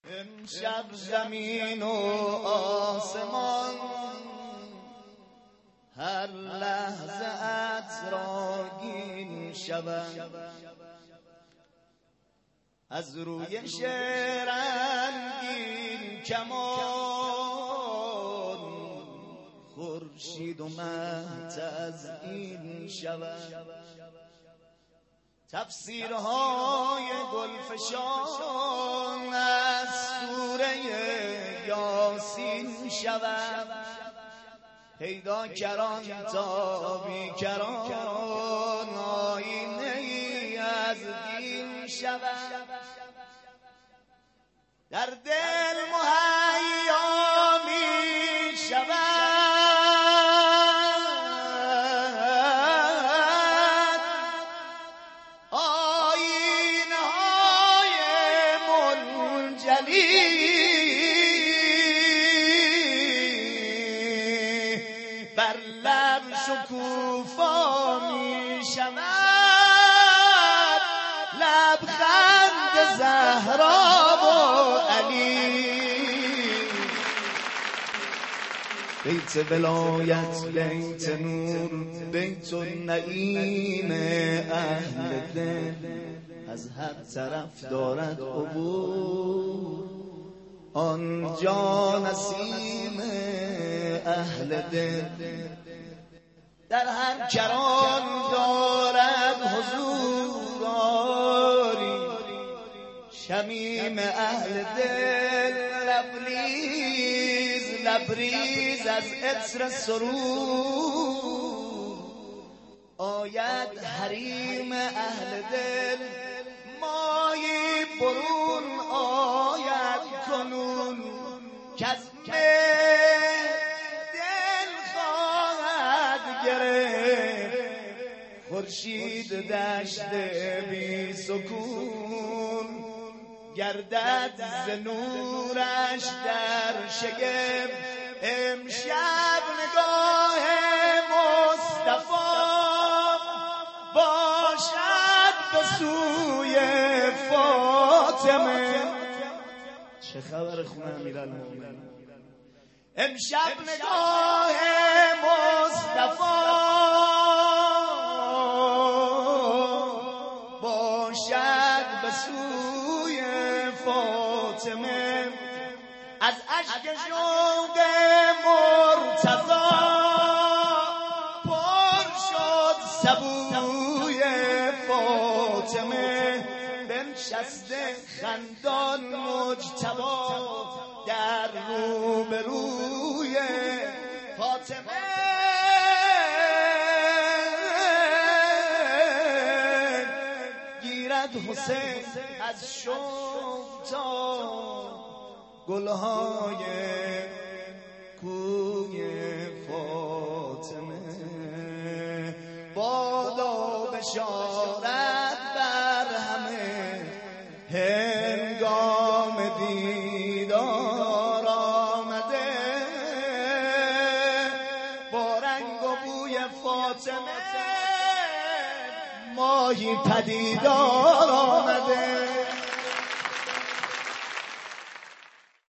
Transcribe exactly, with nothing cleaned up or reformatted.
امشب زمین و آسمان هر لحظه عطرآگین شود، از روی شرنگین کمان خورشید و مه تزیین شود. تفسیرهای گلفشان از سوره یاسین شود، پیدا کران تا بیکران آینه ای از دین شود. در دل مهیا می شود آینه های منجلی، بر لب شکوفا می شود لبخند زهرا و علی. بیت ولایت، بیت نور، بیت النعیم اهل دل، از هر طرف دارد عبور آنجا نسیم اهل دل. در هر کران دارد حضور آری شمیم اهل دل، لبریز لبریز از عطر سرور آید حریم اهل دل. مایی برون آید کنون که از دل خواهد گرفت خورشید دشت بی سکون، گردد ز نورش در شگفت امشب نگاه مصطفی باشد به سوی فاطمه. چه خبر خونه امیرالمومنین؟ امشب نگاه مصطفی باشد به سوی فاطمه، از اشک شوق مرتضی پر شد سبوی فاطمه. بنشسته خندان مجتبی در روبروی فاطمه، گیرد حسین از شوق تا گلهای کوی فاطمه. بادا بشارت بر همه هنگام دیدار آمده، با رنگ و بوی فاطمه ماهی پدیدار آمده.